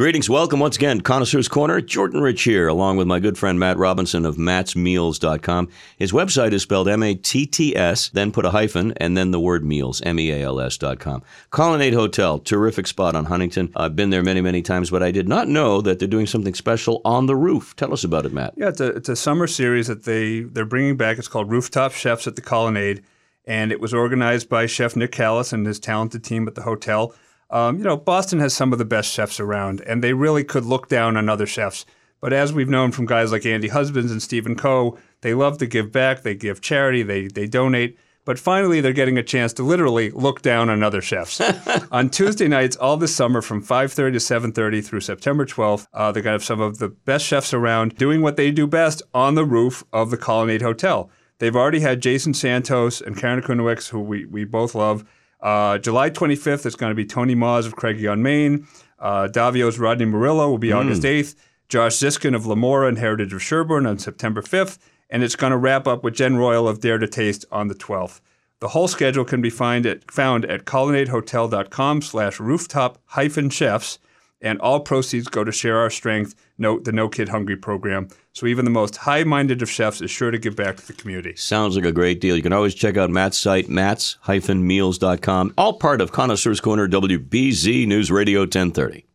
Greetings, welcome once again, Connoisseur's Corner. Jordan Rich here, along with my good friend Matt Robinson of mattsmeals.com. His website is spelled M-A-T-T-S, then put a hyphen, and then the word meals, M-E-A-L-S.com. Colonnade Hotel, terrific spot on Huntington. I've been there many, many times, but I did not know that they're doing something special on the roof. Tell us about it, Matt. Yeah, it's a summer series that they're bringing back. It's called Rooftop Chefs at the Colonnade, and it was organized by Chef Nick Callis and his talented team at the hotel. Boston has some of the best chefs around, and they really could look down on other chefs. But as we've known from guys like Andy Husbands and Stephen Coe, they love to give back, they give charity, they donate. But finally, they're getting a chance to literally look down on other chefs. On Tuesday nights, all this summer from 5:30 to 7:30 through September 12th, they're going to have some of the best chefs around doing what they do best on the roof of the Colonnade Hotel. They've already had Jason Santos and Karen Kunowicz, who we both love. July 25th, it's going to be Tony Moz of Craigie on Main. Davio's Rodney Murillo will be August 8th. Josh Ziskin of Lamora and Heritage of Sherborne on September 5th. And it's going to wrap up with Jen Royal of Dare to Taste on the 12th. The whole schedule can be found at colonnadehotel.com/rooftop-chefs. And all proceeds go to Share Our Strength, the No Kid Hungry program. So even the most high-minded of chefs is sure to give back to the community. Sounds like a great deal. You can always check out Matt's site, matts-meals.com. All part of Connoisseur's Corner, WBZ News Radio 1030.